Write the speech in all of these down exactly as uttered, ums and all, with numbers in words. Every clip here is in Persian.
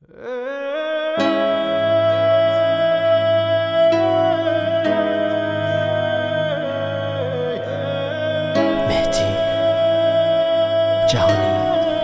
مهدی جهانی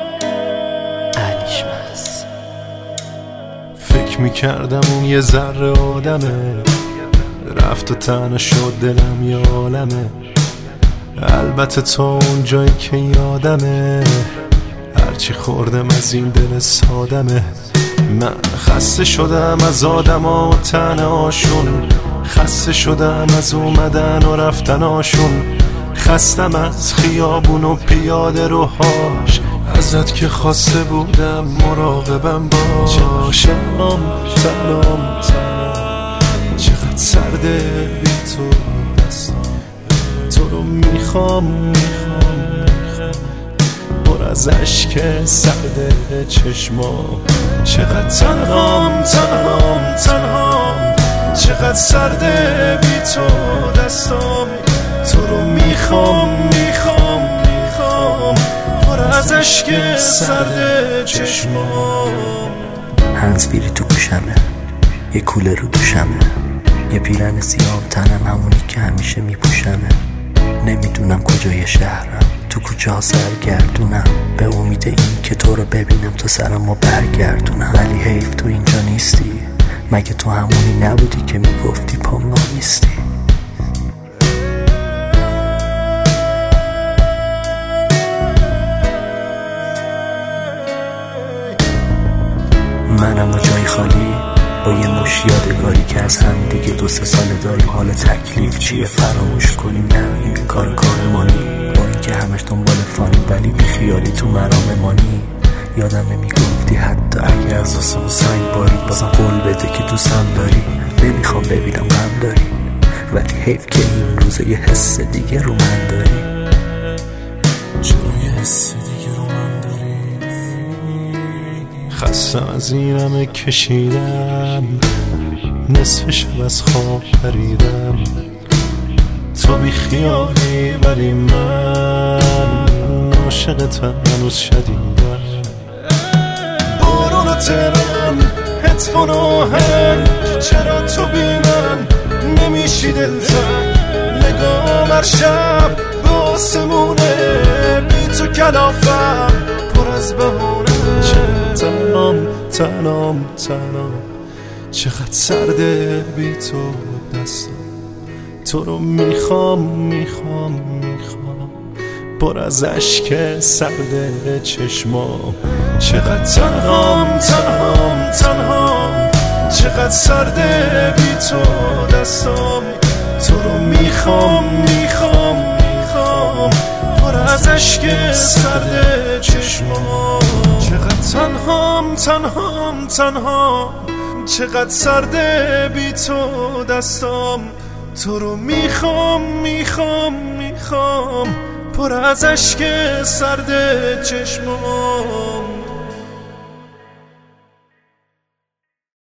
علیشمس. فکر میکردم اون یه ذره آدمه، رفت و تنها شد دلم یه عالمه. البته تا اون جایی که یادمه، هرچی خوردم از این دل سادمه. من خسته شدم از آدم ها و تنهاشون، خسته شدم از اومدن و رفتناشون، خستم از خیابون و پیاده روهاش، ازت که خواسته بودم مراقبم باش. تنام تنام تنام چقدر سرده بی تو دستم، تو رو میخوام میخوام میخوام پر از عشق سرده چشمام. چقدر تنهام تنهام تنهام چقدر سرده بی تو دستم، تو رو میخوام میخوام میخوام پر از عشق سرده چشمام. هنزبیری تو گوشمه، یه کوله رو دوشمه، یه پیرن سیام تنم همونی که همیشه میپوشمه. نمیدونم کجای شهرم، تو کوچه ها سرگردونم، به امید این که تو رو ببینم تا سرمو برگردونم. ولی حیف تو اینجا نیستی، مگه تو همونی نبودی که میگفتی پام نیستی؟ منم و جای خالی با یه مش یادگاری که از هم دیگه دو سه سال داریم. حالا تکلیف چیه فراموش کنیم؟ نه این کار کارمانی، با این که همش دنبال فانی ولی بی خیالی تو مرام مانی. یادم نمیگفتی حتی اگه از آسمون سنگ بارید بازم قول بده که دوستم داری. نمیخوام ببینم غم داری، ولی حیف که این روزا یه حس دیگه رو من داری. چرا یه حس دیگه رو من داری؟ خستم از این همه کشیدم، نصف شب از خواب پریدم. تو بی خیالی ولی من عاشقتم هنوز شدیدم. بارون و ترم هدفون و هنگ، چرا تو بی من نمیشی دلتنگ؟ نگام هر شب به آسمونه، بی تو کلافم پر از بهونه. تنام تنام تنام چقدر سرده بی تو دستم، تو رو میخوام میخوام میخوام پر از عشق سرده چشمام. چقدر تنهام تنهام تنهام چقدر سرده بی تو دستم، تو رو میخوام میخوام میخوام پر از عشق سرده چشمام. چقدر تنهام تنهام تنهام چقدر سرده بی تو دستم، تو رو میخوام میخوام میخوام پر از عشق سرده چشمام.